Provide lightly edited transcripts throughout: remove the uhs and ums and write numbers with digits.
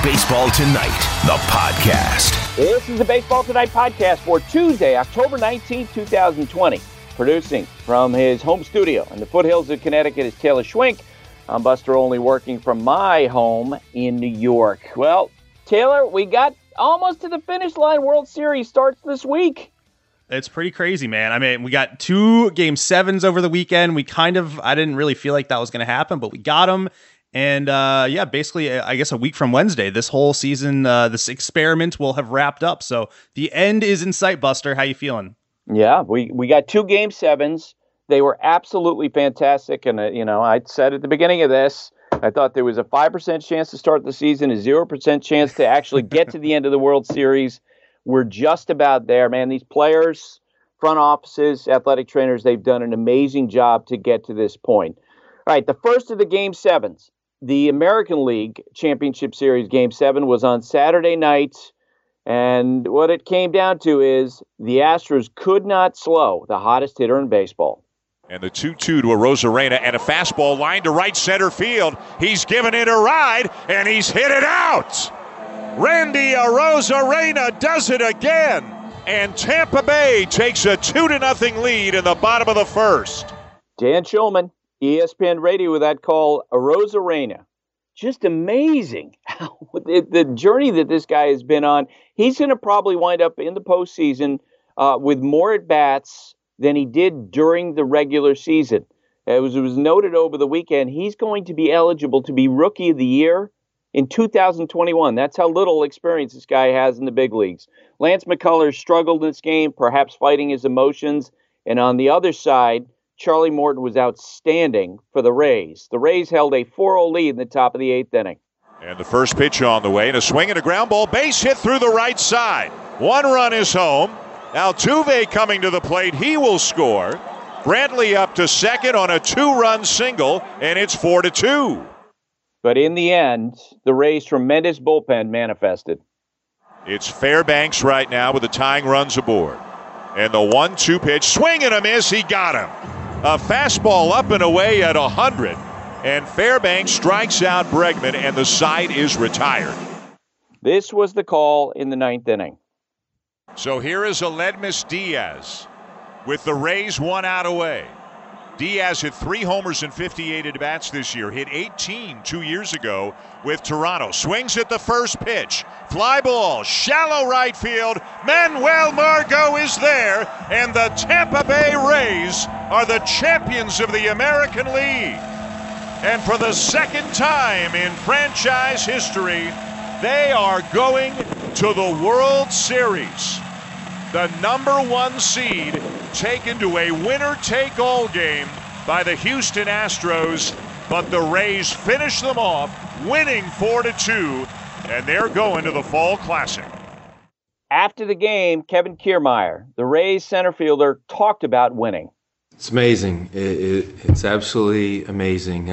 Baseball Tonight, the podcast. This is the Baseball Tonight podcast for Tuesday, October 19th, 2020. Producing from his home studio in the foothills of Connecticut is Taylor Schwink. I'm Buster Olney, working from my home in New York. Well, Taylor, we got almost to the finish line. World Series starts this week. It's pretty crazy, man. I mean, we got 2 Game 7s over the weekend. I didn't really feel like that was going to happen, but we got them. And basically, I guess a week from Wednesday, this whole season, this experiment will have wrapped up. So the end is in sight, Buster. How you feeling? Yeah, we got 2 Game 7s. They were absolutely fantastic. And, I said at the beginning of this, I thought there was a 5% chance to start the season, a 0% chance to actually get to the end of the World Series. We're just about there, man. These players, front offices, athletic trainers, they've done an amazing job to get to this point. All right, the first of the Game 7s, the American League Championship Series Game 7 was on Saturday night. And what it came down to is the Astros could not slow the hottest hitter in baseball. And the 2-2 to Arozarena and a fastball line to right center field. He's given it a ride, and he's hit it out. Randy Arozarena does it again, and Tampa Bay takes a 2-0 lead in the bottom of the first. Dan Shulman, ESPN Radio, with that call, Arozarena. Just amazing the journey that this guy has been on. He's going to probably wind up in the postseason with more at-bats than he did during the regular season. It was noted over the weekend, he's going to be eligible to be Rookie of the Year in 2021. That's how little experience this guy has in the big leagues. Lance McCullers struggled in this game, perhaps fighting his emotions. And on the other side, Charlie Morton was outstanding for the Rays. The Rays held a 4-0 lead in the top of the 8th inning. And the first pitch on the way, and a swing and a ground ball, base hit through the right side. 1 run is home. Altuve coming to the plate. He will score. Brantley up to second on a 2-run single, and it's 4-2. But in the end, the Rays' tremendous bullpen manifested. It's Fairbanks right now with the tying runs aboard. And the 1-2 pitch, swing and a miss, he got him. A fastball up and away at 100. And Fairbanks strikes out Bregman, and the side is retired. This was the call in the 9th inning. So here is Aledmys Diaz with the Rays 1 out away. Diaz hit 3 homers and 58 at-bats this year. Hit 18 2 years ago with Toronto. Swings at the first pitch. Fly ball, shallow right field. Manuel Margot is there, and the Tampa Bay Rays are the champions of the American League. And for the second time in franchise history, they are going to the World Series. The number 1 seed taken to a winner-take-all game by the Houston Astros, but the Rays finish them off, winning 4-2, and they're going to the Fall Classic. After the game, Kevin Kiermaier, the Rays center fielder, talked about winning. It's amazing. It's absolutely amazing.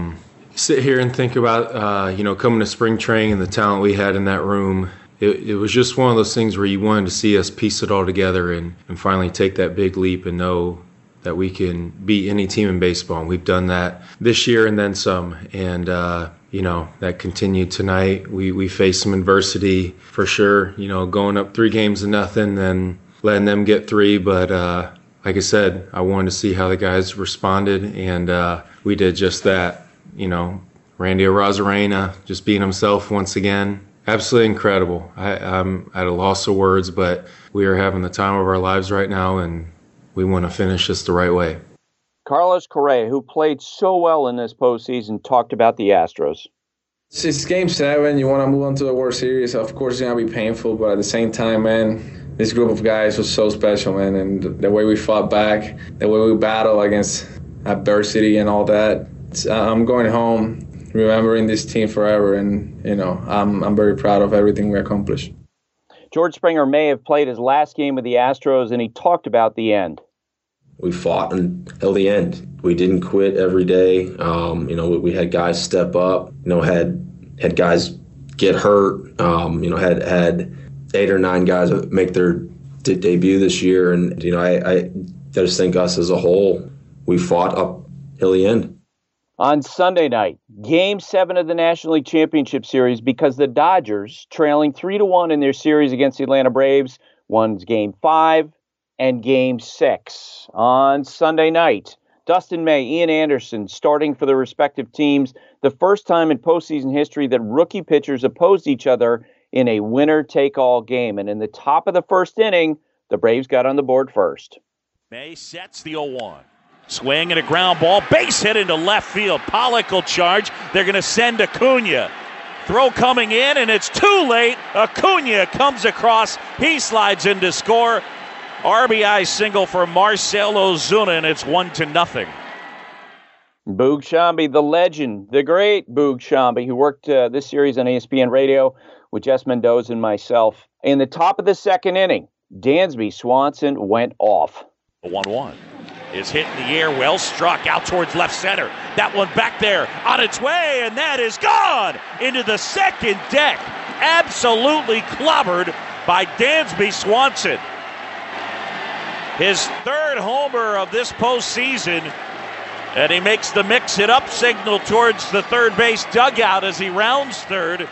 Sit here and think about, coming to spring training and the talent we had in that room. It was just one of those things where you wanted to see us piece it all together and finally take that big leap and know that we can beat any team in baseball. And we've done that this year and then some. And, that continued tonight. We faced some adversity for sure, going up 3-0, then letting them get 3. But like I said, I wanted to see how the guys responded, and we did just that. Randy Arozarena just being himself once again. Absolutely incredible. I'm at a loss of words, but we are having the time of our lives right now, and we want to finish this the right way. Carlos Correa, who played so well in this postseason, talked about the Astros. It's Game 7. You want to move on to the World Series. Of course, it's going to be painful, but at the same time, man, this group of guys was so special, man, and the way we fought back, the way we battled against adversity and all that. I'm going home remembering this team forever, and I'm very proud of everything we accomplished. George Springer may have played his last game with the Astros, and he talked about the end. We fought until the end. We didn't quit every day. We had guys step up. Had guys get hurt. Had 8 or 9 guys make their debut this year, and I just think us as a whole, we fought up till the end. On Sunday night, Game 7 of the National League Championship Series, because the Dodgers, trailing 3-1 in their series against the Atlanta Braves, won Game 5 and Game 6. On Sunday night, Dustin May, Ian Anderson starting for their respective teams, the first time in postseason history that rookie pitchers opposed each other in a winner-take-all game. And in the top of the first inning, the Braves got on the board first. May sets the 0-1. Swing and a ground ball, base hit into left field. Pollock will charge. They're going to send Acuna. Throw coming in, and it's too late. Acuna comes across. He slides in to score. RBI single for Marcell Ozuna, and it's 1-0. Boog Sciambi, the legend, the great Boog Sciambi, who worked this series on ESPN Radio with Jess Mendoza and myself. In the top of the second inning, Dansby Swanson went off. The 1-1 is hit in the air, well struck out towards left center. That one back there on its way, and that is gone into the second deck. Absolutely clobbered by Dansby Swanson. His third homer of this postseason, and he makes the mix-it-up signal towards the third base dugout as he rounds third.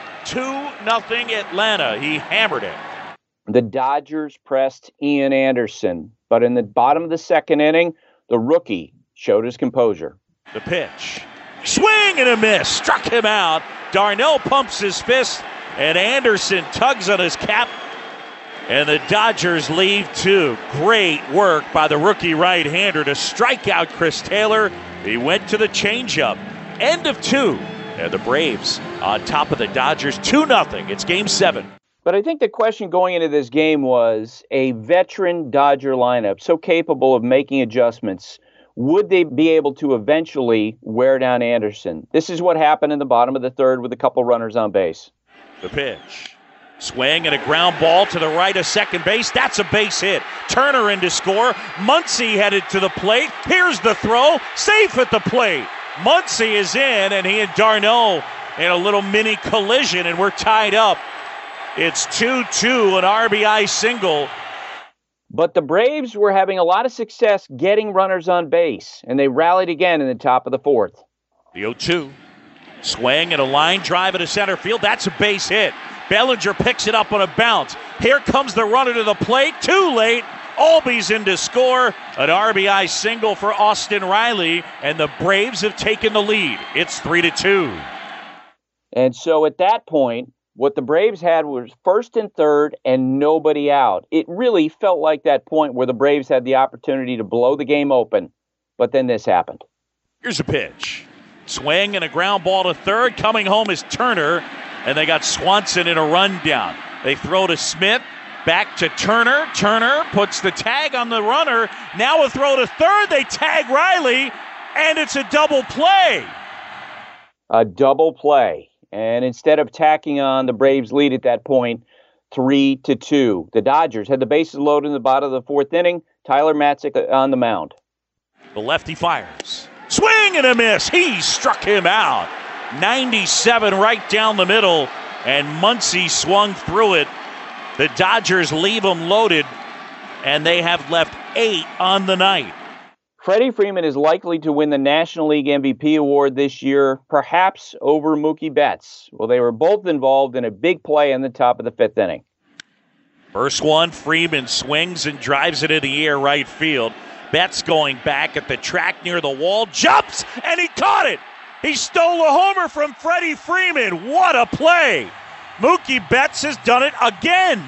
2-0 Atlanta. He hammered it. The Dodgers pressed Ian Anderson, but in the bottom of the second inning, the rookie showed his composure. The pitch. Swing and a miss. Struck him out. Darnell pumps his fist, and Anderson tugs on his cap. And the Dodgers leave two. Great work by the rookie right-hander to strike out Chris Taylor. He went to the changeup. End of 2. And the Braves on top of the Dodgers 2-0. It's Game 7. But I think the question going into this game was a veteran Dodger lineup so capable of making adjustments. Would they be able to eventually wear down Anderson? This is what happened in the bottom of the third with a couple runners on base. The pitch. Swing and a ground ball to the right of second base. That's a base hit. Turner in to score. Muncy headed to the plate. Here's the throw. Safe at the plate. Muncy is in, and he and Darno in a little mini collision, and we're tied up. It's 2-2, an RBI single. But the Braves were having a lot of success getting runners on base, and they rallied again in the top of the fourth. The 0-2. Swing and a line drive into center field. That's a base hit. Bellinger picks it up on a bounce. Here comes the runner to the plate. Too late. Albies in to score. An RBI single for Austin Riley, and the Braves have taken the lead. It's 3-2. And so at that point, what the Braves had was first and third and nobody out. It really felt like that point where the Braves had the opportunity to blow the game open, but then this happened. Here's a pitch. Swing and a ground ball to third. Coming home is Turner, and they got Swanson in a rundown. They throw to Smith, back to Turner. Turner puts the tag on the runner. Now a throw to third. They tag Riley, and it's a double play. A double play. And instead of tacking on the Braves' lead at that point, 3-2. The Dodgers had the bases loaded in the bottom of the fourth inning. Tyler Matzek on the mound. The lefty fires. Swing and a miss. He struck him out. 97 right down the middle, and Muncy swung through it. The Dodgers leave them loaded, and they have left 8 on the night. Freddie Freeman is likely to win the National League MVP award this year, perhaps over Mookie Betts. Well, they were both involved in a big play in the top of the fifth inning. First one, Freeman swings and drives it in the air right field. Betts going back at the track near the wall, jumps, and he caught it. He stole a homer from Freddie Freeman. What a play. Mookie Betts has done it again.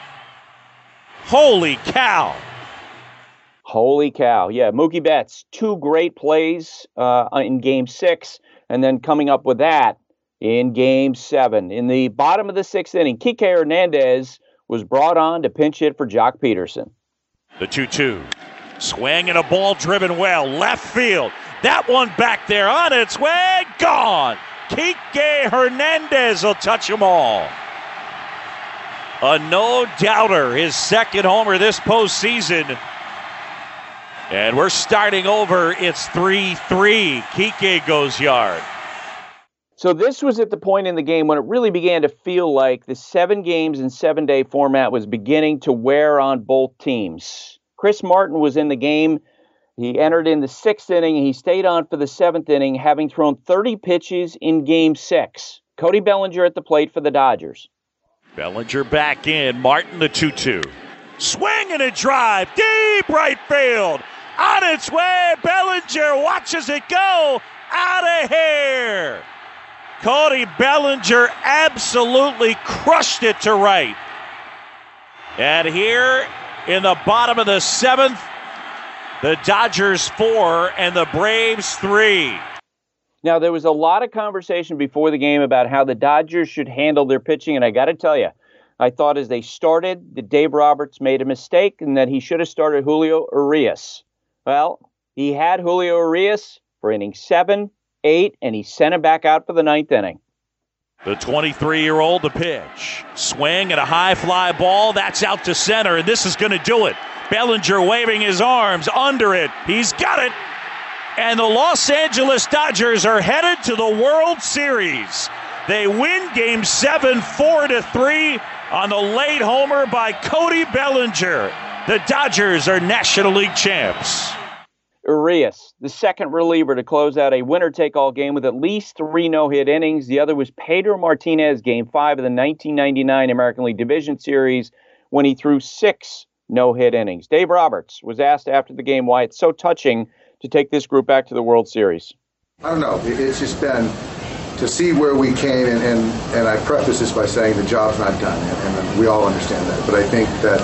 Holy cow. Holy cow. Yeah, Mookie Betts, 2 great plays in Game 6, and then coming up with that in Game 7. In the bottom of the 6th inning, Kike Hernandez was brought on to pinch hit for Jock Peterson. The 2-2. Swing and a ball driven well. Left field. That one back there on its way. Gone. Kike Hernandez will touch them all. A no-doubter. His second homer this postseason. And we're starting over. It's 3-3. Kike goes yard. So this was at the point in the game when it really began to feel like the 7 games and 7-day format was beginning to wear on both teams. Chris Martin was in the game He entered in the 6th inning. He stayed on for the 7th inning, having thrown 30 pitches in Game 6. Cody Bellinger at the plate for the Dodgers. Bellinger back in. Martin the 2-2. Swing and a drive. Deep right field. On its way. Bellinger watches it go. Out of here. Cody Bellinger absolutely crushed it to right. And here in the bottom of the 7th, the Dodgers 4 and the Braves 3. Now, there was a lot of conversation before the game about how the Dodgers should handle their pitching, and I got to tell you, I thought as they started that Dave Roberts made a mistake and that he should have started Julio Urias. Well, he had Julio Urias for inning 7, 8, and he sent him back out for the 9th inning. The 23-year-old to pitch. Swing and a high fly ball. That's out to center, and this is going to do it. Bellinger waving his arms under it. He's got it. And the Los Angeles Dodgers are headed to the World Series. They win Game 7, 4-3 on the late homer by Cody Bellinger. The Dodgers are National League champs. Urias, the second reliever to close out a winner-take-all game with at least 3 no-hit innings. The other was Pedro Martinez, Game 5 of the 1999 American League Division Series, when he threw 6 no-hit innings. Dave Roberts was asked after the game why it's so touching to take this group back to the World Series. I don't know. It's just been to see where we came, and I preface this by saying the job's not done, and we all understand that. But I think that,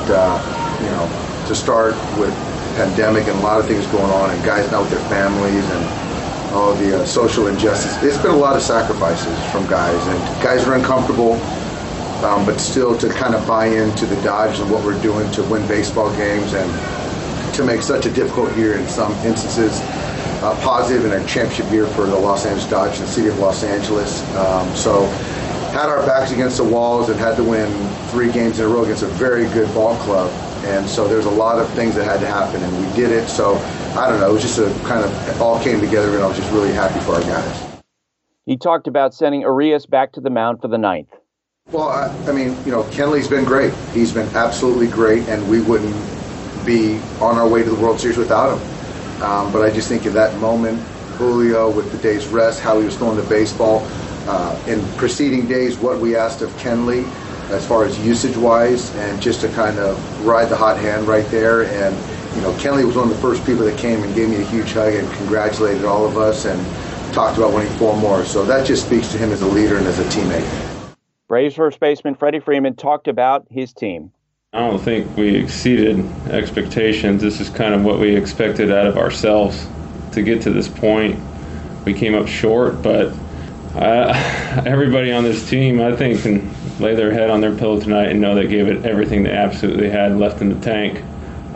to start with pandemic and a lot of things going on, and guys not with their families and all the social injustice, it's been a lot of sacrifices from guys, and guys are uncomfortable, but still to kind of buy into the Dodgers and what we're doing to win baseball games and to make such a difficult year in some instances positive in a championship year for the Los Angeles Dodgers and the city of Los Angeles. So had our backs against the walls and had to win 3 games in a row against a very good ball club. And so there's a lot of things that had to happen, and we did it. So I don't know, it was just a kind of, it all came together, and I was just really happy for our guys. He talked about sending Urias back to the mound for the 9th. Well, I mean, Kenley's been great. He's been absolutely great, and we wouldn't be on our way to the World Series without him. But I just think in that moment, Julio with the day's rest, how he was throwing the baseball, in preceding days, what we asked of Kenley as far as usage-wise, and just to kind of ride the hot hand right there. And, Kenley was one of the first people that came and gave me a huge hug and congratulated all of us and talked about winning 4 more. So that just speaks to him as a leader and as a teammate. Braves first baseman Freddie Freeman talked about his team. I don't think we exceeded expectations. This is kind of what we expected out of ourselves to get to this point. We came up short, but everybody on this team, I think, can lay their head on their pillow tonight and know they gave it everything they absolutely had left in the tank.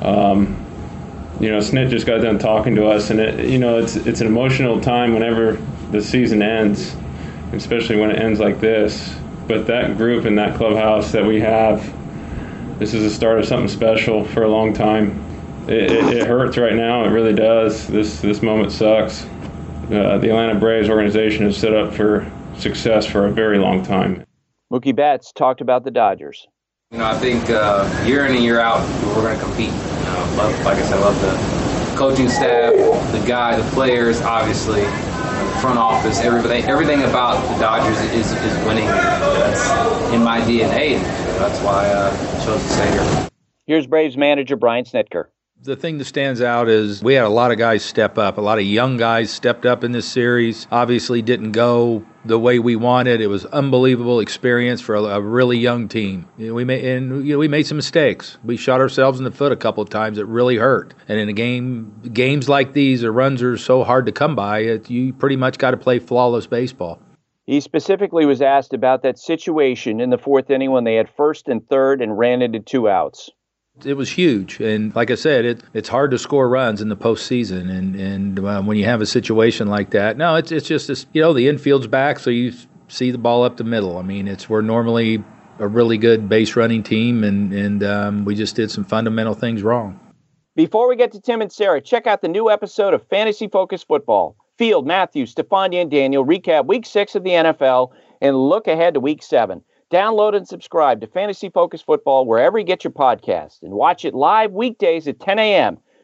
Snit just got done talking to us, and it's an emotional time whenever the season ends, especially when it ends like this. But that group in that clubhouse that we have, this is the start of something special for a long time. It hurts right now. It really does. This moment sucks. The Atlanta Braves organization is set up for success for a very long time. Mookie Betts talked about the Dodgers. I think year in and year out, we're going to compete. Like I said, I love the coaching staff, the players, obviously, the front office, everything about the Dodgers is winning. That's in my DNA. That's why I chose to stay here. Here's Braves manager Brian Snitker. The thing that stands out is we had a lot of guys step up. A lot of young guys stepped up in this series. Obviously didn't go the way we wanted. It was unbelievable experience for a really young team. We made some mistakes. We shot ourselves in the foot a couple of times. It really hurt. And in games like these, the runs are so hard to come by. You pretty much got to play flawless baseball. He specifically was asked about that situation in the 4th inning when they had 1st and 3rd and ran into 2 outs. It was huge, and like I said, it's hard to score runs in the postseason, and when you have a situation like that, no, it's just this, the infield's back, so you see the ball up the middle. I mean, we're normally a really good base running team, and we just did some fundamental things wrong. Before we get to Tim and Sarah, check out the new episode of Fantasy Focus Football. Field, Matthews, Stefania, and Daniel recap Week 6 of the NFL and look ahead to Week 7. Download and subscribe to Fantasy Focus Football wherever you get your podcasts and watch it live weekdays at 10 a.m.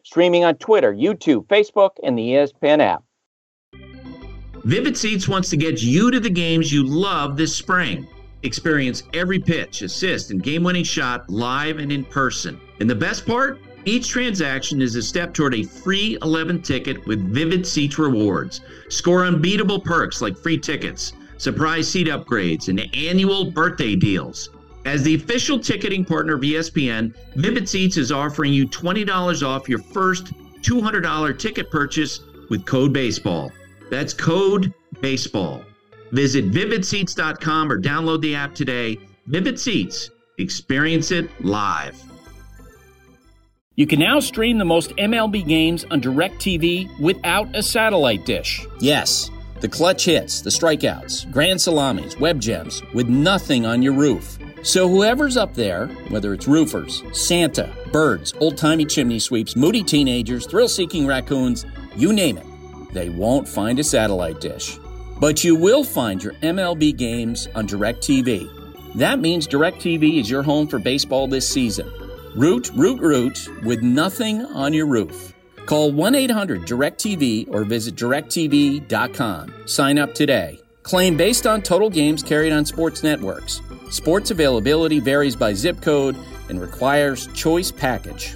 Streaming on Twitter, YouTube, Facebook, and the ESPN app. Vivid Seats wants to get you to the games you love this spring. Experience every pitch, assist, and game-winning shot live and in person. And the best part? Each transaction is a step toward a free 11th ticket with Vivid Seats rewards. Score unbeatable perks like free tickets, surprise seat upgrades, and annual birthday deals. As the official ticketing partner of ESPN, Vivid Seats is offering you $20 off your first $200 ticket purchase with code BASEBALL. That's code BASEBALL. Visit vividseats.com or download the app today. Vivid Seats. Experience it live. You can now stream the most MLB games on DirecTV without a satellite dish. Yes, the clutch hits, the strikeouts, grand salamis, web gems, with nothing on your roof. So whoever's up there, whether it's roofers, Santa, birds, old-timey chimney sweeps, moody teenagers, thrill-seeking raccoons, you name it, they won't find a satellite dish. But you will find your MLB games on DirecTV. That means DirecTV is your home for baseball this season. Root with nothing on your roof. Call 1-800-DIRECTV or visit directtv.com. Sign up today. Claim based on total games carried on sports networks. Sports availability varies by zip code and requires choice package.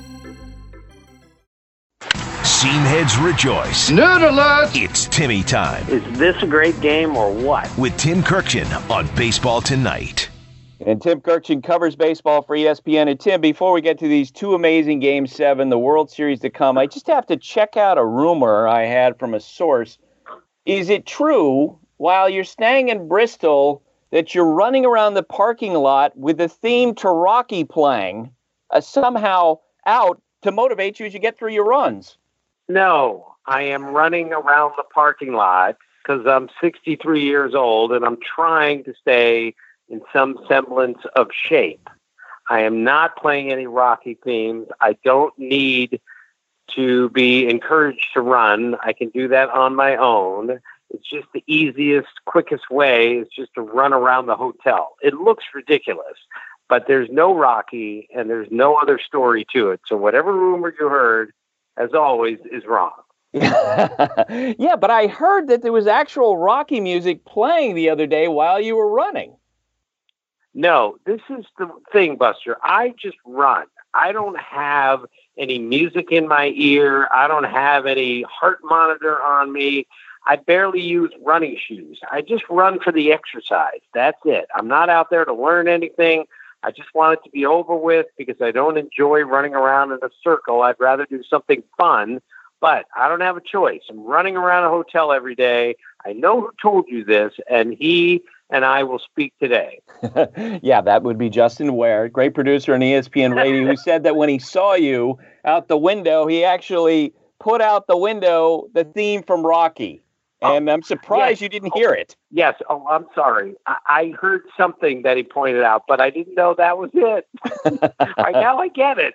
Seamheads rejoice. Nerd alert! It's Timmy time. Is this a great game or what? With Tim Kirkjian on Baseball Tonight. And Tim Kirkjian covers baseball for ESPN. And Tim, before we get to these two amazing Game 7, the World Series to come, I just have to check out a rumor I had from a source. Is it true, while you're staying in Bristol, that you're running around the parking lot with a theme to Rocky playing somehow out to motivate you as you get through your runs? No, I am running around the parking lot because I'm 63 years old and I'm trying to stay in some semblance of shape. I am not playing any Rocky themes. I don't need to be encouraged to run. I can do that on my own. It's just the easiest, quickest way is just to run around the hotel. It looks ridiculous, but there's no Rocky and there's no other story to it. So whatever rumor you heard, as always, is wrong. Yeah, but I heard that there was actual Rocky music playing the other day while you were running. No, this is the thing, Buster. I just run. I don't have any music in my ear. I don't have any heart monitor on me. I barely use running shoes. I just run for the exercise. That's it. I'm not out there to learn anything. I just want it to be over with because I don't enjoy running around in a circle. I'd rather do something fun, but I don't have a choice. I'm running around a hotel every day. I know who told you this, and he and I will speak today. Yeah, that would be Justin Ware, great producer on ESPN Radio, who said that when he saw you out the window, he actually put out the window the theme from Rocky. And I'm surprised you didn't hear it. Yes. Oh, I'm sorry. I heard something that he pointed out, but I didn't know that was it. Now I get it.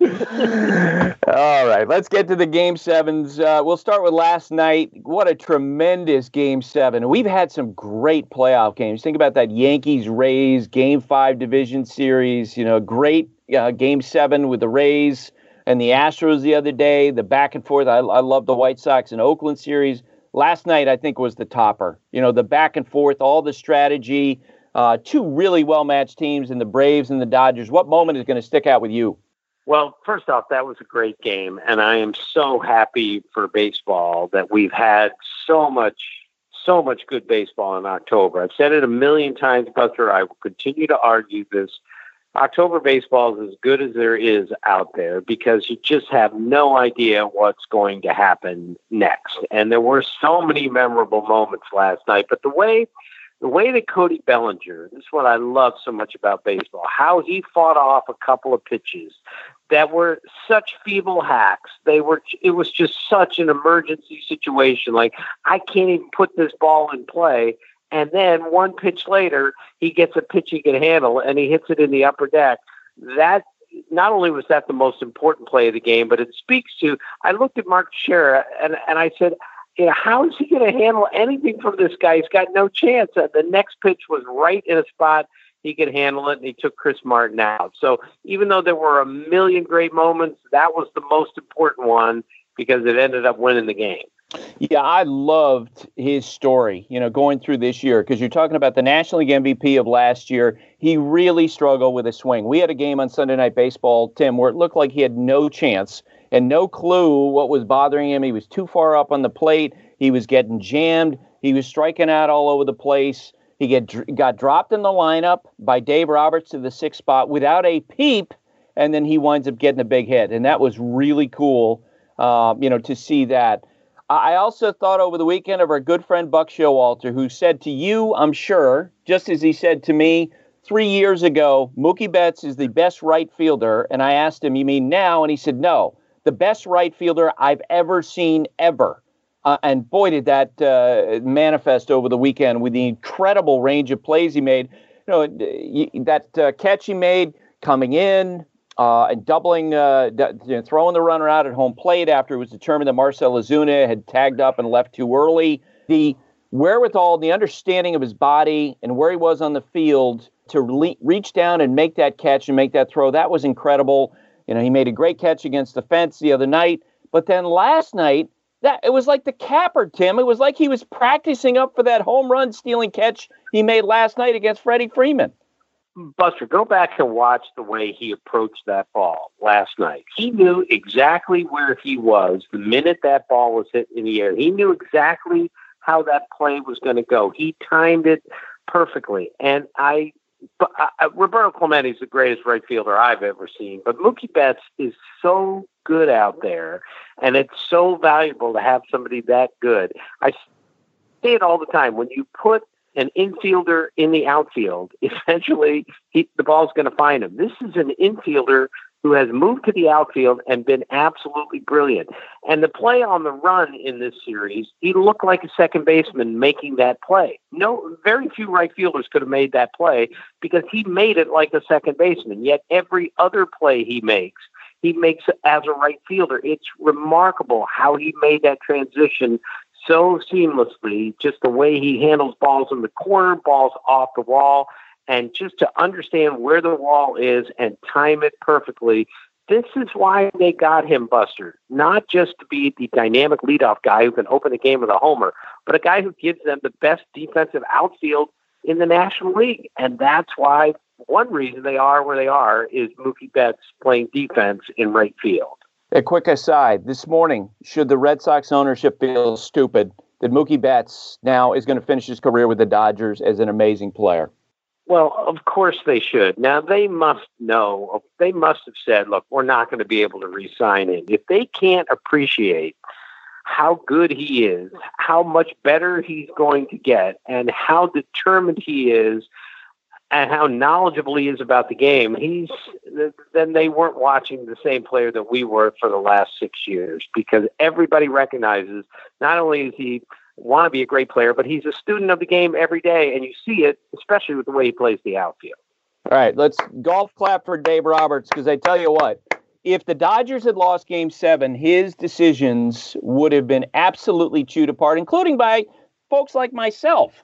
All right. Let's get to the Game 7s. We'll start with last night. What a tremendous Game 7. We've had some great playoff games. Think about that Yankees-Rays Game 5 division series. Great Game 7 with the Rays and the Astros the other day. The back and forth. I love the White Sox and Oakland series. Last night, I think, was the topper. The back and forth, all the strategy, two really well-matched teams in the Braves and the Dodgers. What moment is going to stick out with you? Well, first off, that was a great game, and I am so happy for baseball that we've had so much good baseball in October. I've said it a million times, Buster. I will continue to argue this. October baseball is as good as there is out there because you just have no idea what's going to happen next. And there were so many memorable moments last night. But the way that Cody Bellinger, this is what I love so much about baseball, how he fought off a couple of pitches that were such feeble hacks. It was just such an emergency situation. Like, I can't even put this ball in play. And then one pitch later, he gets a pitch he can handle, and he hits it in the upper deck. That not only was that the most important play of the game, but it speaks to. I looked at Mark Teixeira and I said, how is he going to handle anything from this guy? He's got no chance. The next pitch was right in a spot he could handle it, and he took Chris Martin out. So even though there were a million great moments, that was the most important one because it ended up winning the game. Yeah, I loved his story, going through this year, because you're talking about the National League MVP of last year. He really struggled with his swing. We had a game on Sunday Night Baseball, Tim, where it looked like he had no chance and no clue what was bothering him. He was too far up on the plate. He was getting jammed. He was striking out all over the place. He got dropped in the lineup by Dave Roberts to the 6th spot without a peep, and then he winds up getting a big hit. And that was really cool, to see that. I also thought over the weekend of our good friend Buck Showalter, who said to you, I'm sure, just as he said to me 3 years ago, Mookie Betts is the best right fielder. And I asked him, you mean now? And he said, no, the best right fielder I've ever seen ever. And boy, did that manifest over the weekend with the incredible range of plays he made. That catch he made coming in, and doubling, throwing the runner out at home plate after it was determined that Marcell Ozuna had tagged up and left too early. The wherewithal, the understanding of his body and where he was on the field to reach down and make that catch and make that throw, that was incredible. He made a great catch against the fence the other night. But then last night, it was like the capper, Tim. It was like he was practicing up for that home run stealing catch he made last night against Freddie Freeman. Buster, go back and watch the way he approached that ball last night. He knew exactly where he was the minute that ball was hit in the air. He knew exactly how that play was going to go. He timed it perfectly. And Roberto Clemente is the greatest right fielder I've ever seen. But Mookie Betts is so good out there, and it's so valuable to have somebody that good. I say it all the time. When you put an infielder in the outfield, eventually the ball's going to find him. This is an infielder who has moved to the outfield and been absolutely brilliant. And the play on the run in this series, he looked like a second baseman making that play. Very few right fielders could have made that play because he made it like a second baseman. Yet every other play he makes as a right fielder. It's remarkable how he made that transition so seamlessly, just the way he handles balls in the corner, balls off the wall, and just to understand where the wall is and time it perfectly. This is why they got him, Buster, not just to be the dynamic leadoff guy who can open the game with a homer, but a guy who gives them the best defensive outfield in the National League. And that's why one reason they are where they are is Mookie Betts playing defense in right field. A quick aside, this morning, should the Red Sox ownership feel stupid that Mookie Betts now is going to finish his career with the Dodgers as an amazing player? Well, of course they should. Now, they must know, they must have said, look, we're not going to be able to re-sign him. If they can't appreciate how good he is, how much better he's going to get, and how determined he is, and how knowledgeable he is about the game, then they weren't watching the same player that we were for the last 6 years, because everybody recognizes not only does he want to be a great player, but he's a student of the game every day, and you see it, especially with the way he plays the outfield. All right, let's golf clap for Dave Roberts, because I tell you what, if the Dodgers had lost Game 7, his decisions would have been absolutely chewed apart, including by folks like myself.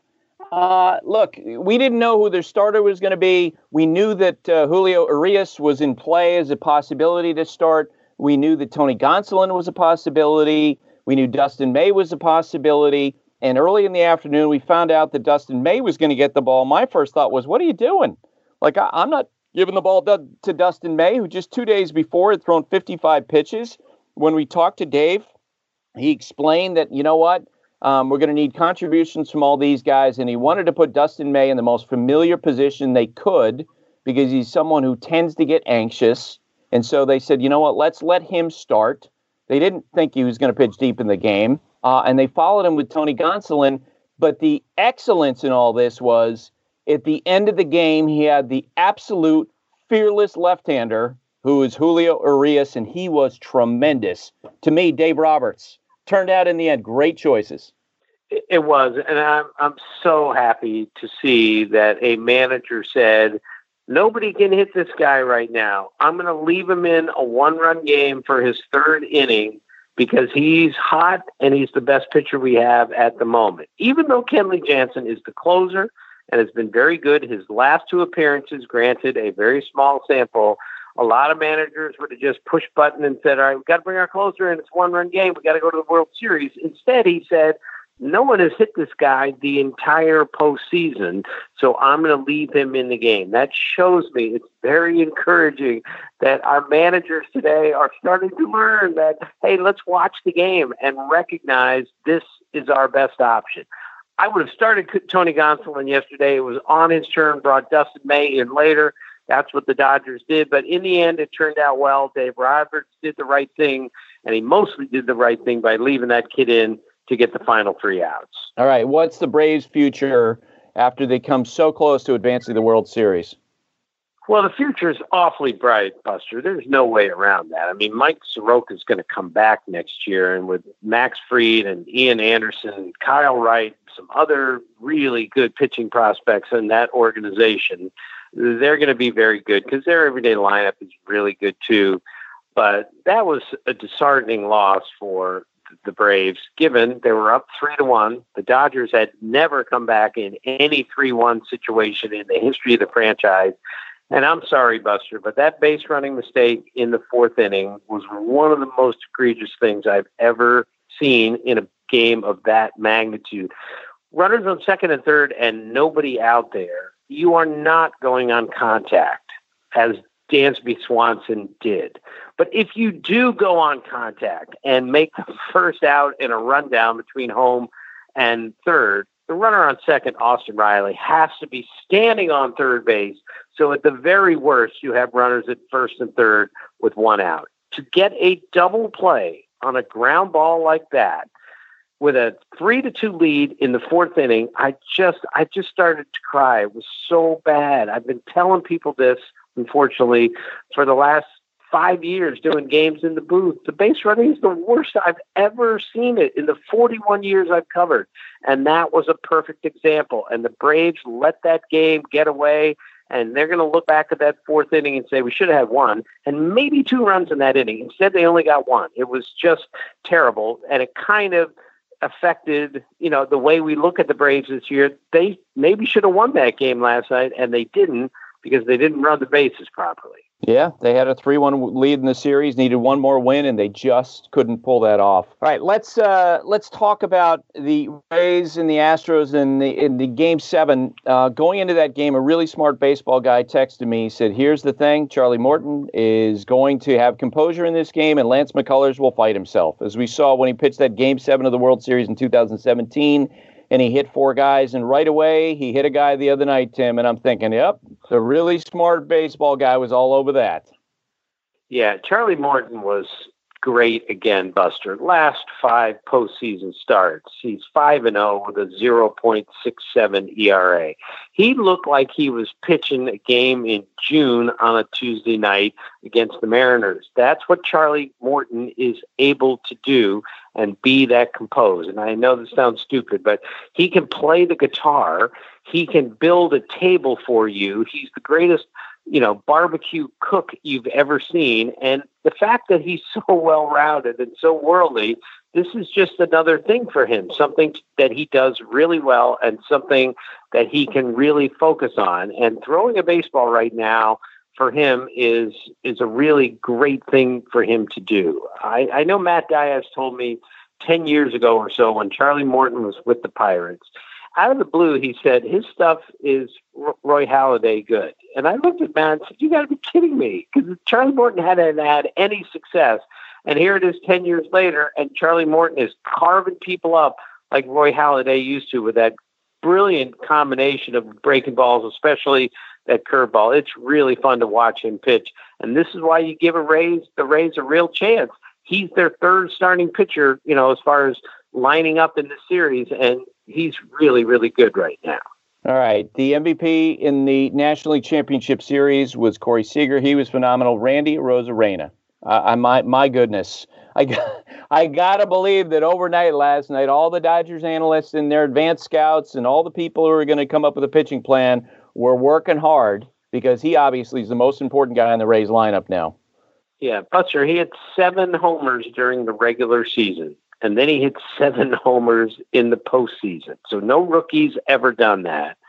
Look, we didn't know who their starter was going to be. We knew that Julio Urias was in play as a possibility to start. We knew that Tony Gonsolin was a possibility. We knew Dustin May was a possibility. And early in the afternoon, we found out that Dustin May was going to get the ball. My first thought was, what are you doing? Like, I'm not giving the ball to Dustin May, who just 2 days before had thrown 55 pitches. When we talked to Dave, he explained that, you know what? We're going to need contributions from all these guys, and he wanted to put Dustin May in the most familiar position they could because he's someone who tends to get anxious. And so they said, you know what, let's let him start. They didn't think he was going to pitch deep in the game, and they followed him with Tony Gonsolin. But the excellence in all this was at the end of the game, he had the absolute fearless left-hander who is Julio Urias, and he was tremendous. To me, Dave Roberts turned out in the end great choices. It was, and I'm so happy to see that a manager said, nobody can hit this guy right now. I'm going to leave him in a one-run game for his third inning because he's hot and he's the best pitcher we have at the moment. Even though Kenley Jansen is the closer and has been very good. His last 2 appearances, granted a very small sample, a lot of managers would have just pushed button and said, all right, we've got to bring our closer in. It's a 1-run game. We've got to go to the World Series. Instead, he said, no one has hit this guy the entire postseason, so I'm going to leave him in the game. That shows me it's very encouraging that our managers today are starting to learn that, hey, let's watch the game and recognize this is our best option. I would have started Tony Gonsolin yesterday. It was on his turn, brought Dustin May in later. That's what the Dodgers did. But in the end, it turned out well. Dave Roberts did the right thing, and he mostly did the right thing by leaving that kid in to get the final 3 outs. All right, what's the Braves' future after they come so close to advancing the World Series? Well, the future is awfully bright, Buster. There's no way around that. I mean, Mike Soroka is going to come back next year, and with Max Fried and Ian Anderson, Kyle Wright, some other really good pitching prospects in that organization, they're going to be very good because their everyday lineup is really good too. But that was a disheartening loss for the Braves, given they were up 3-1. The Dodgers had never come back in any 3-1 situation in the history of the franchise. And I'm sorry, Buster, but that base running mistake in the 4th inning was one of the most egregious things I've ever seen in a game of that magnitude. Runners on 2nd and 3rd and nobody out there, you are not going on contact, as Dansby Swanson did. But if you do go on contact and make the first out in a rundown between home and third, the runner on second, Austin Riley, has to be standing on third base. So at the very worst, you have runners at first and third with 1 out. To get a double play on a ground ball like that with a 3-2 lead in the 4th inning, I just started to cry. It was so bad. I've been telling people this, unfortunately, for the last 5 years doing games in the booth. The base running is the worst I've ever seen it in the 41 years I've covered. And that was a perfect example. And the Braves let that game get away, and they're going to look back at that 4th inning and say, we should have had 1 and maybe 2 runs in that inning. Instead, they only got 1. It was just terrible. And it kind of affected, the way we look at the Braves this year. They maybe should have won that game last night, and they didn't because they didn't run the bases properly. Yeah, they had a 3-1 lead in the series, needed 1 more win, and they just couldn't pull that off. All right, let's talk about the Rays and the Astros in the Game 7. Going into that game, a really smart baseball guy texted me. He said, here's the thing, Charlie Morton is going to have composure in this game, and Lance McCullers will fight himself. As we saw when he pitched that Game 7 of the World Series in 2017, and he hit 4 guys, and right away, he hit a guy the other night, Tim, and I'm thinking, yep, the really smart baseball guy was all over that. Yeah, Charlie Morton was great again, Buster. Last 5 postseason starts, he's 5-0 with a 0.67 ERA. He looked like he was pitching a game in June on a Tuesday night against the Mariners. That's what Charlie Morton is able to do and be that composed. And I know this sounds stupid, but he can play the guitar. He can build a table for you. He's the greatest barbecue cook you've ever seen. And the fact that he's so well-rounded and so worldly, this is just another thing for him, something that he does really well and something that he can really focus on. And throwing a baseball right now for him is a really great thing for him to do. I know Matt Diaz told me 10 years ago or so when Charlie Morton was with the Pirates, out of the blue, he said, his stuff is Roy Halladay good. And I looked at Matt and said, you got to be kidding me, because Charlie Morton hadn't had any success. And here it is 10 years later, and Charlie Morton is carving people up like Roy Halladay used to with that brilliant combination of breaking balls, especially that curveball. It's really fun to watch him pitch. And this is why you give the Rays a real chance. He's their 3rd starting pitcher, as far as lining up in the series, and he's really, really good right now. All right. The MVP in the National League Championship Series was Corey Seager. He was phenomenal. Randy Arozarena. My goodness. I gotta believe that overnight last night, all the Dodgers analysts and their advanced scouts and all the people who are going to come up with a pitching plan were working hard, because he obviously is the most important guy in the Rays lineup now. Yeah, Buster, he had 7 homers during the regular season, and then he hit 7 homers in the postseason. So no rookie's ever done that.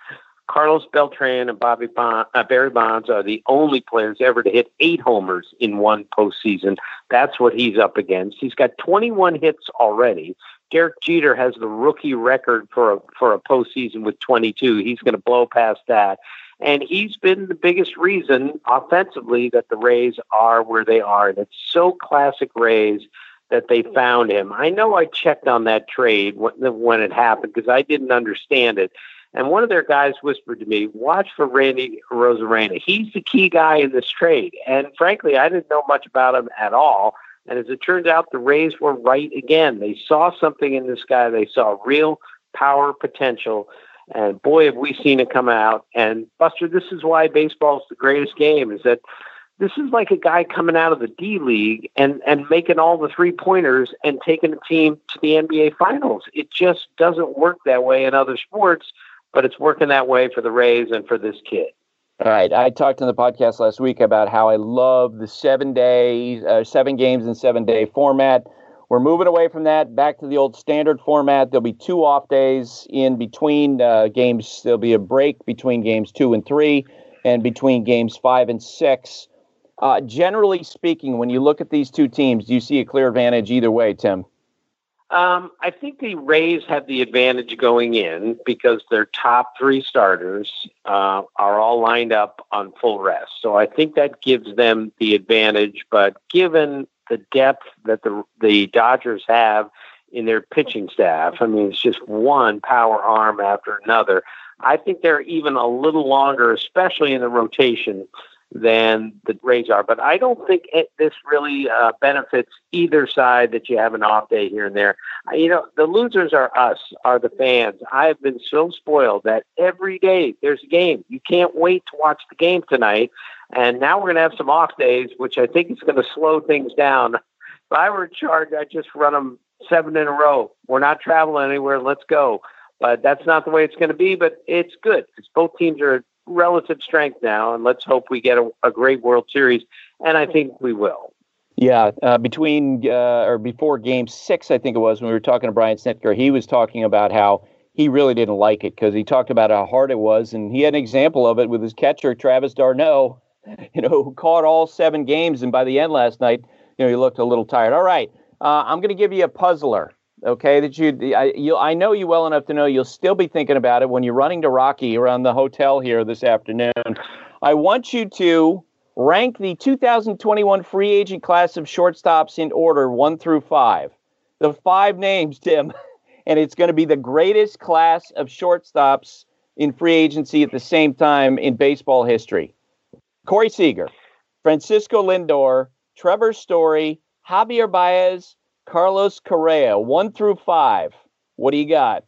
Carlos Beltran and Barry Bonds are the only players ever to hit 8 homers in one postseason. That's what he's up against. He's got 21 hits already. Derek Jeter has the rookie record for a postseason with 22. He's going to blow past that. And he's been the biggest reason offensively that the Rays are where they are. And it's so classic Rays that they found him. I know I checked on that trade when it happened because I didn't understand it. And one of their guys whispered to me, watch for Randy Arozarena. He's the key guy in this trade. And frankly, I didn't know much about him at all. And as it turns out, the Rays were right again. They saw something in this guy. They saw real power potential. And boy, have we seen it come out. And Buster, this is why baseball is the greatest game, is that this is like a guy coming out of the D-League and making all the three-pointers and taking a team to the NBA Finals. It just doesn't work that way in other sports, but it's working that way for the Rays and for this kid. All right. I talked on the podcast last week about how I love the 7 games in 7 day format. We're moving away from that, back to the old standard format. There'll be 2 off days in between games. There'll be a break between games 2 and 3 and between games 5 and 6. Generally speaking, when you look at these two teams, do you see a clear advantage either way, Tim? I think the Rays have the advantage going in because their top 3 starters are all lined up on full rest. So I think that gives them the advantage. But given the depth that the Dodgers have in their pitching staff, I mean, it's just one power arm after another. I think they're even a little longer, especially in the rotation, than the Rays are. But I don't think this really benefits either side that you have an off day here and there. The losers are us, are the fans. I've been so spoiled that every day there's a game. You can't wait to watch the game tonight. And now we're going to have some off days, which I think is going to slow things down. If I were in charge, I'd just run them 7 in a row. We're not traveling anywhere. Let's go. But that's not the way it's going to be. But it's good because both teams are relative strength now, and let's hope we get a great World Series, and I think we will. Yeah, before Game 6, I think it was, when we were talking to Brian Snitker, he was talking about how he really didn't like it because he talked about how hard it was, and he had an example of it with his catcher, Travis d'Arnaud, who caught all 7 games, and by the end last night, he looked a little tired. All right, I'm going to give you a puzzler. Okay, that I know you well enough to know you'll still be thinking about it when you're running to Rocky around the hotel here this afternoon. I want you to rank the 2021 free agent class of shortstops in order 1 through 5. The 5 names, Tim, and it's going to be the greatest class of shortstops in free agency at the same time in baseball history. Corey Seager, Francisco Lindor, Trevor Story, Javier Baez, Carlos Correa, 1 through 5. What do you got?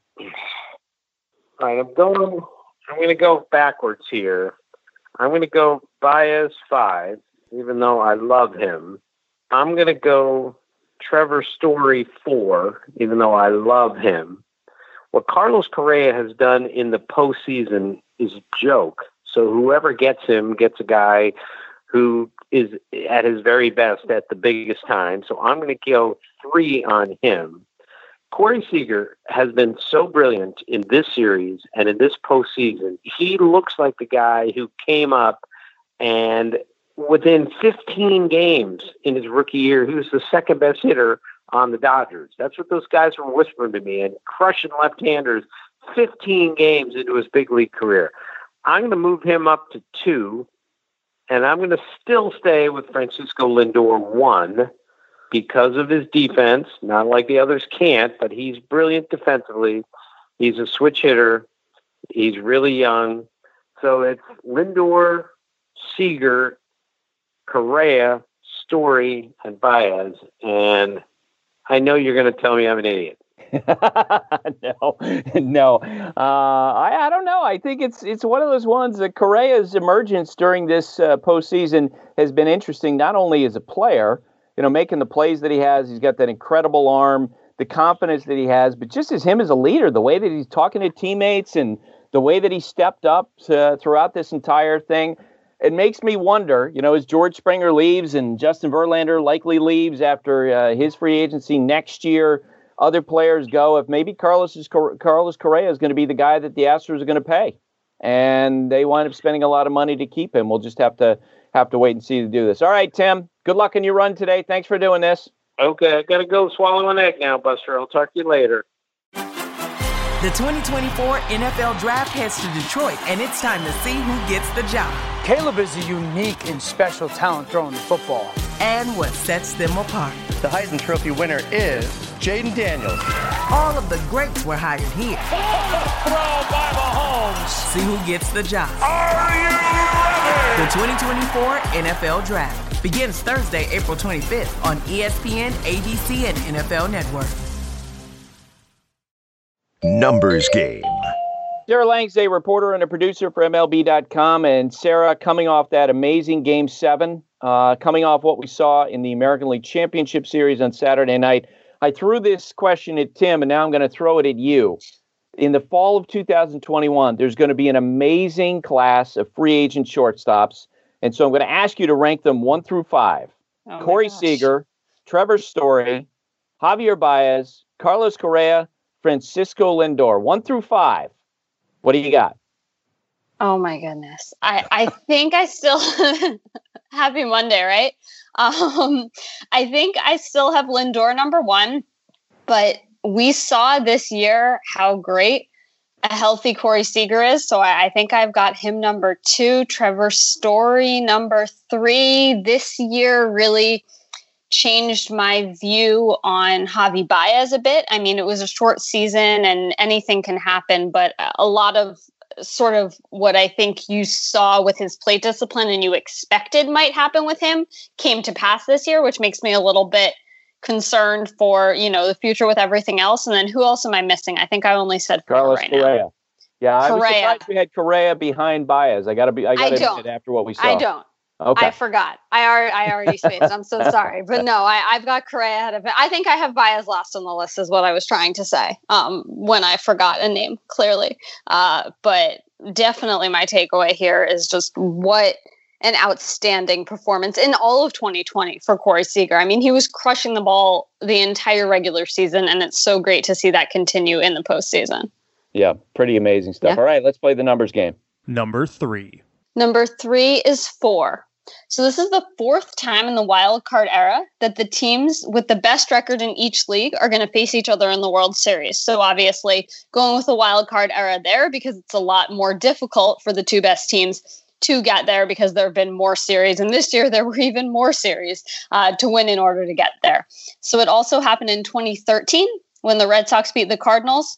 All right, I'm going to go backwards here. I'm going to go Baez 5, even though I love him. I'm going to go Trevor Story 4, even though I love him. What Carlos Correa has done in the postseason is a joke. So whoever gets him gets a guy who is at his very best at the biggest time. So I'm going to go 3 on him. Corey Seager has been so brilliant in this series and in this postseason. He looks like the guy who came up and within 15 games in his rookie year, he was the second best hitter on the Dodgers. That's what those guys were whispering to me, and crushing left-handers 15 games into his big league career. I'm going to move him up to 2. And I'm going to still stay with Francisco Lindor 1 because of his defense. Not like the others can't, but he's brilliant defensively. He's a switch hitter. He's really young. So it's Lindor, Seager, Correa, Story, and Baez. And I know you're going to tell me I'm an idiot. No. I don't know. I think it's one of those ones that Correa's emergence during this postseason has been interesting, not only as a player, making the plays that he has. He's got that incredible arm, the confidence that he has, but just as him as a leader, the way that he's talking to teammates and the way that he stepped up throughout this entire thing. It makes me wonder, as George Springer leaves and Justin Verlander likely leaves after his free agency next year, other players go, if maybe Carlos Correa is going to be the guy that the Astros are going to pay. and they wind up spending a lot of money to keep him. We'll just have to wait and see to do this. All right, Tim, good luck in your run today. Thanks for doing this. Okay, I got to go swallow an egg now, Buster. I'll talk to you later. The 2024 NFL Draft heads to Detroit, and it's time to see who gets the job. Caleb is a unique and special talent throwing the football. And what sets them apart. The Heisman Trophy winner is Jaden Daniels. All of the greats were hired here. Throw by Mahomes. See who gets the job. Are you ready? The 2024 NFL Draft begins Thursday, April 25th on ESPN, ABC, and NFL Network. Numbers Game. Sarah Lang's a reporter and a producer for MLB.com. And Sarah, coming off that amazing Game 7, coming off what we saw in the American League Championship Series on Saturday night, I threw this question at Tim, and now I'm going to throw it at you. In the fall of 2021, there's going to be an amazing class of free agent shortstops. And so I'm going to ask you to rank them 1 through 5. Corey Seager, Trevor Story, Javier Baez, Carlos Correa, Francisco Lindor, 1 through 5. What do you got? Oh my goodness. I think I still happy Monday, right? I think I still have Lindor number 1, but we saw this year how great a healthy Corey Seager is. So I think I've got him number 2, Trevor Story number 3. This year really changed my view on Javi Baez a bit. I mean, it was a short season and anything can happen, but a lot of sort of what I think you saw with his plate discipline and you expected might happen with him came to pass this year, which makes me a little bit concerned for, the future with everything else. And then who else am I missing? I think I only said Carlos right Correa. now. Yeah, I was surprised we had Correa behind Baez. I got to admit after what we saw. I don't. Okay. I forgot. I already spaced. I'm so sorry. But no, I've got Correa ahead of it. I think I have Baez last on the list is what I was trying to say when I forgot a name, clearly. But definitely my takeaway here is just what an outstanding performance in all of 2020 for Corey Seager. I mean, he was crushing the ball the entire regular season, and it's so great to see that continue in the postseason. Yeah, pretty amazing stuff. Yeah. All right, let's play the numbers game. Number 3. Number 3 is 4. So this is the 4th time in the wild card era that the teams with the best record in each league are going to face each other in the World Series. So obviously going with the wild card era there because it's a lot more difficult for the 2 best teams to get there because there have been more series. And this year there were even more series to win in order to get there. So it also happened in 2013 when the Red Sox beat the Cardinals,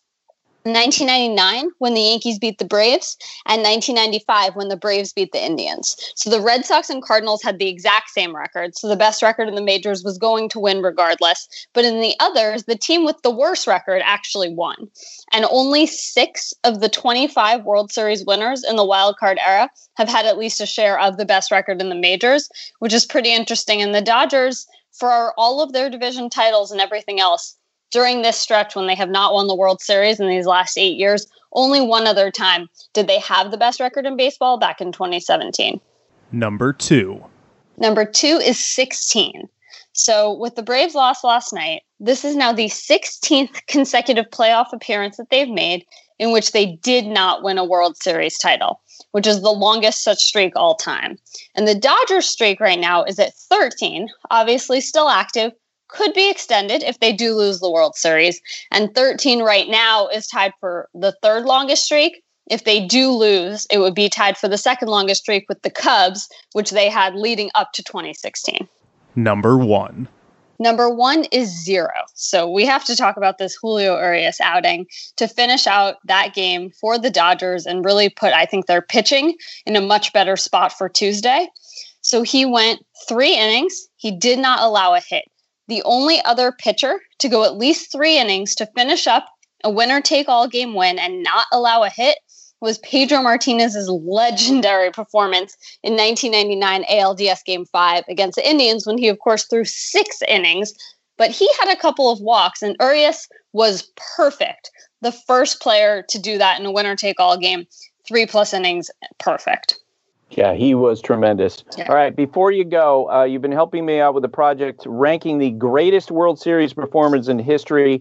1999 when the Yankees beat the Braves, and 1995 when the Braves beat the Indians. So the Red Sox and Cardinals had the exact same record. So the best record in the majors was going to win regardless. But in the others, the team with the worst record actually won. And only 6 of the 25 World Series winners in the wild card era have had at least a share of the best record in the majors, which is pretty interesting. And the Dodgers, for all of their division titles and everything else, during this stretch when they have not won the World Series in these last 8 years, only one other time did they have the best record in baseball, back in 2017. Number 2. Number 2 is 16. So with the Braves loss last night, this is now the 16th consecutive playoff appearance that they've made in which they did not win a World Series title, which is the longest such streak all time. And the Dodgers streak right now is at 13, obviously still active, could be extended if they do lose the World Series. And 13 right now is tied for the 3rd longest streak. If they do lose, it would be tied for the 2nd longest streak with the Cubs, which they had leading up to 2016. Number 1. Number 1 is 0. So we have to talk about this Julio Urias outing to finish out that game for the Dodgers and really put, I think, their pitching in a much better spot for Tuesday. So he went 3 innings. He did not allow a hit. The only other pitcher to go at least 3 innings to finish up a winner-take-all game win and not allow a hit was Pedro Martinez's legendary performance in 1999 ALDS Game 5 against the Indians when he, of course, threw 6 innings. But he had a couple of walks, and Urias was perfect. The first player to do that in a winner-take-all game, 3+ innings, perfect. Yeah, he was tremendous. Yeah. All right, before you go, you've been helping me out with a project ranking the greatest World Series performers in history.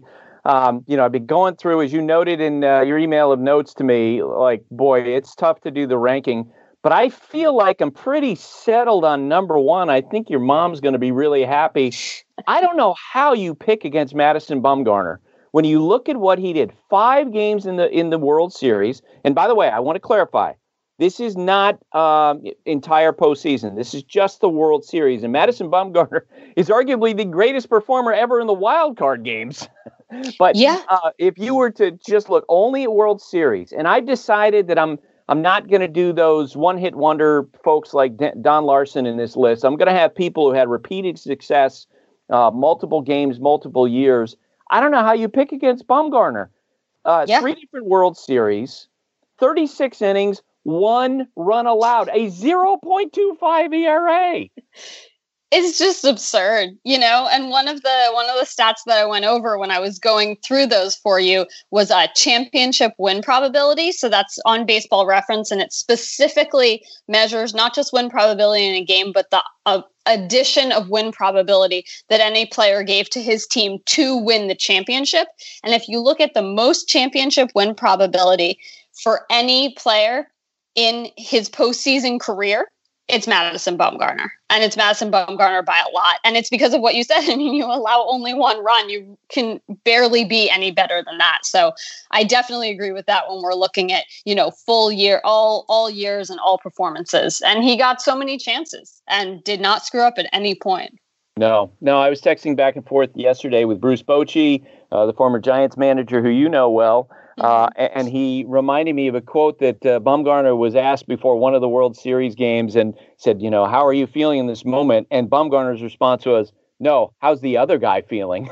I've been going through, as you noted in your email of notes to me, like, boy, it's tough to do the ranking. But I feel like I'm pretty settled on number one. I think your mom's going to be really happy. I don't know how you pick against Madison Bumgarner. When you look at what he did, 5 games in the World Series. And by the way, I want to clarify, this is not entire postseason. This is just the World Series. And Madison Bumgarner is arguably the greatest performer ever in the wild card games. But if you were to just look only at World Series, and I've decided that I'm not going to do those one-hit wonder folks like Don Larson in this list. I'm going to have people who had repeated success, multiple games, multiple years. I don't know how you pick against Bumgarner. 3 different World Series, 36 innings, 1 run allowed, a 0.25 ERA. It's just absurd, and one of the stats that I went over when I was going through those for you was a championship win probability. So that's on Baseball Reference, and it specifically measures not just win probability in a game, but the addition of win probability that any player gave to his team to win the championship. And if you look at the most championship win probability for any player in his postseason career, it's Madison Bumgarner, and it's Madison Bumgarner by a lot. And it's because of what you said. I mean, you allow only 1 run. You can barely be any better than that. So I definitely agree with that when we're looking at, full year, all years and all performances. And he got so many chances and did not screw up at any point. No, I was texting back and forth yesterday with Bruce Bochy, the former Giants manager who you know well. And he reminded me of a quote that Bumgarner was asked before one of the World Series games and said, how are you feeling in this moment? And Bumgarner's response was, no, how's the other guy feeling?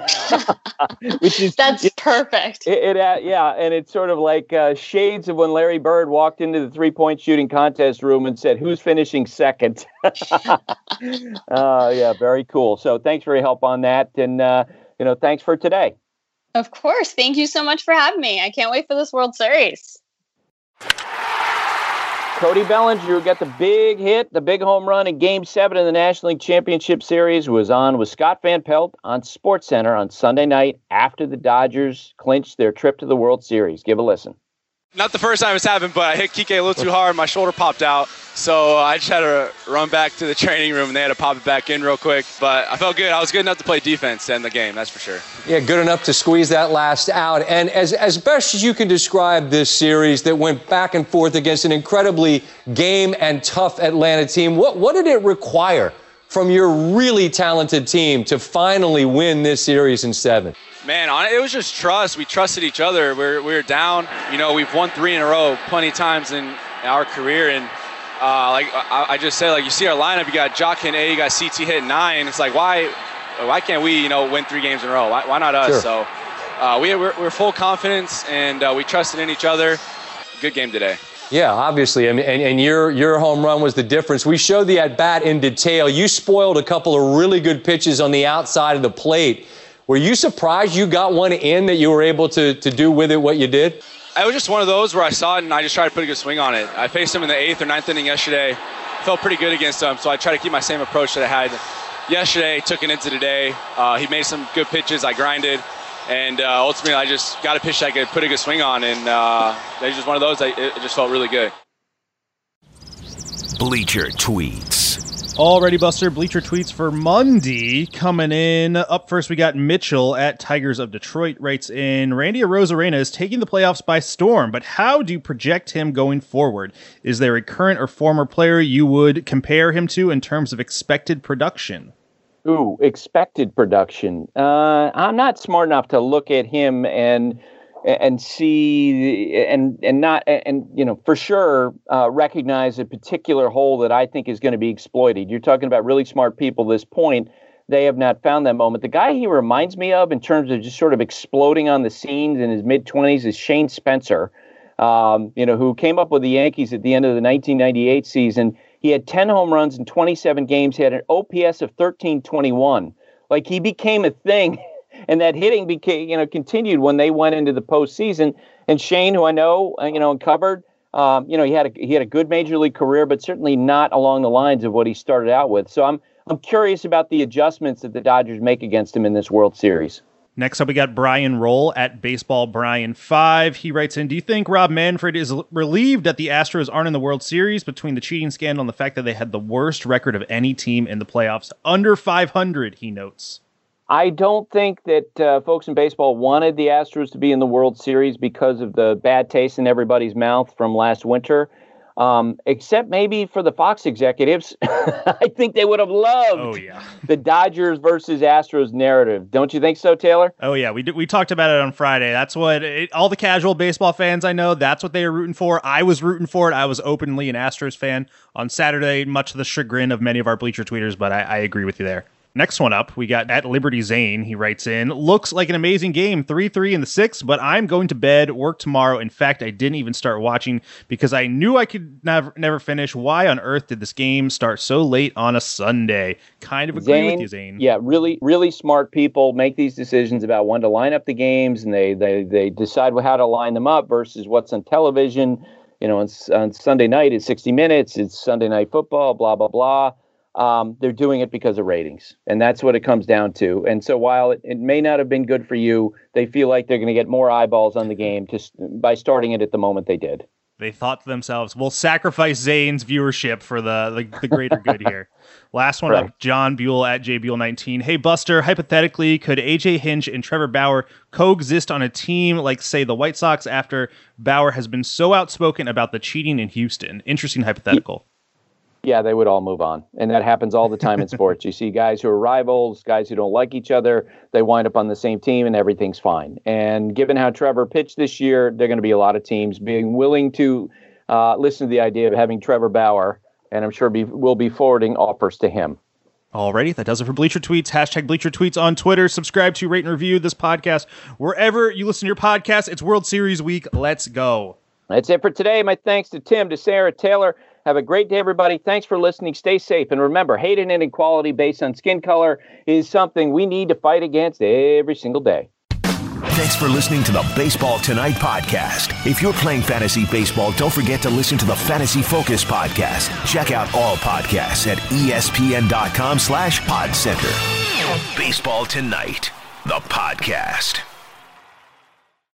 That's perfect. And it's sort of like shades of when Larry Bird walked into the 3-point shooting contest room and said, who's finishing second? Very cool. So thanks for your help on that. And, thanks for today. Of course. Thank you so much for having me. I can't wait for this World Series. Cody Bellinger got the big hit, the big home run in Game 7 of the National League Championship Series, was on with Scott Van Pelt on SportsCenter on Sunday night after the Dodgers clinched their trip to the World Series. Give a listen. Not the first time it's happened, but I hit Kike a little too hard. My shoulder popped out, so I just had to run back to the training room, and they had to pop it back in real quick. But I felt good. I was good enough to play defense in the game, that's for sure. Yeah, good enough to squeeze that last out. And as best as you can describe this series that went back and forth against an incredibly game and tough Atlanta team, what did it require from your really talented team to finally win this series in 7? Man, it was just trust. We trusted each other. We were down. We've won 3 in a row plenty of times in our career. And I just said, you see our lineup, you got Jock hitting 8, you got CT hitting 9. It's like, why can't we, win 3 games in a row? Why not us? Sure. So we're full confidence, and we trusted in each other. Good game today. Yeah, obviously. I mean, and your home run was the difference. We showed the at-bat in detail. You spoiled a couple of really good pitches on the outside of the plate. Were you surprised you got one in that you were able to do with it what you did? It was just one of those where I saw it and I just tried to put a good swing on it. I faced him in the 8th or 9th inning yesterday. Felt pretty good against him, so I tried to keep my same approach that I had yesterday, took it into today. He made some good pitches. I grinded. And ultimately, I just got a pitch I could put a good swing on. And it was just one of those. It just felt really good. Bleacher Tweets. Alrighty, Buster. Bleacher Tweets for Monday coming in. Up first, we got Mitchell at Tigers of Detroit writes in, Randy Arozarena is taking the playoffs by storm, but how do you project him going forward? Is there a current or former player you would compare him to in terms of expected production? Ooh, expected production. I'm not smart enough to look at him and see and for sure recognize a particular hole that I think is going to be exploited. You're talking about really smart people at this point. They have not found that moment. The guy he reminds me of in terms of just sort of exploding on the scenes in his mid-20s is Shane Spencer, who came up with the Yankees at the end of the 1998 season. He had 10 home runs in 27 games. He had an OPS of 1321. Like, he became a thing. And that hitting became, continued when they went into the postseason. And Shane, who I know, covered, he had a good major league career, but certainly not along the lines of what he started out with. So I'm curious about the adjustments that the Dodgers make against him in this World Series. Next up, we got Brian Roll at Baseball Brian 5. He writes in, do you think Rob Manfred is relieved that the Astros aren't in the World Series between the cheating scandal and the fact that they had the worst record of any team in the playoffs? Under 500, he notes. I don't think that folks in baseball wanted the Astros to be in the World Series because of the bad taste in everybody's mouth from last winter. Except maybe for the Fox executives. I think they would have loved the Dodgers versus Astros narrative. Don't you think so, Taylor? Oh, yeah. We talked about it on Friday. That's what all the casual baseball fans I know, that's what they were rooting for. I was rooting for it. I was openly an Astros fan on Saturday, much to the chagrin of many of our Bleacher tweeters, but I agree with you there. Next one up, we got at Liberty Zane. He writes in, looks like an amazing game, 3-3 in the 6th, but I'm going to bed, work tomorrow. In fact, I didn't even start watching because I knew I could never finish. Why on earth did this game start so late on a Sunday? Kind of agree with you, Zane. Yeah, really, really smart people make these decisions about when to line up the games, and they decide how to line them up versus what's on television. You know, on Sunday night, it's 60 Minutes, it's Sunday Night Football, blah, blah, blah. They're doing it because of ratings, and that's what it comes down to. And so while it may not have been good for you, they feel like they're going to get more eyeballs on the game just by starting it at the moment they did. They thought to themselves, we'll sacrifice Zane's viewership for the greater good here. Last one up, John Buell at JBuell19. Hey, Buster, hypothetically, could A.J. Hinch and Trevor Bauer coexist on a team like, say, the White Sox after Bauer has been so outspoken about the cheating in Houston? Interesting hypothetical. Yeah, they would all move on. And that happens all the time in sports. You see guys who are rivals, guys who don't like each other, they wind up on the same team and everything's fine. And given how Trevor pitched this year, there are going to be a lot of teams being willing to listen to the idea of having Trevor Bauer, and I'm sure we'll be forwarding offers to him. Alrighty, that does it for Bleacher Tweets. Hashtag Bleacher Tweets on Twitter. Subscribe to, rate, and review this podcast wherever you listen to your podcast. It's World Series week. Let's go. That's it for today. My thanks to Tim, to Sarah, Taylor. Have a great day, everybody. Thanks for listening. Stay safe. And remember, hate and inequality based on skin color is something we need to fight against every single day. Thanks for listening to the Baseball Tonight podcast. If you're playing fantasy baseball, don't forget to listen to the Fantasy Focus podcast. Check out all podcasts at ESPN.com/PodCenter. Baseball Tonight, the podcast.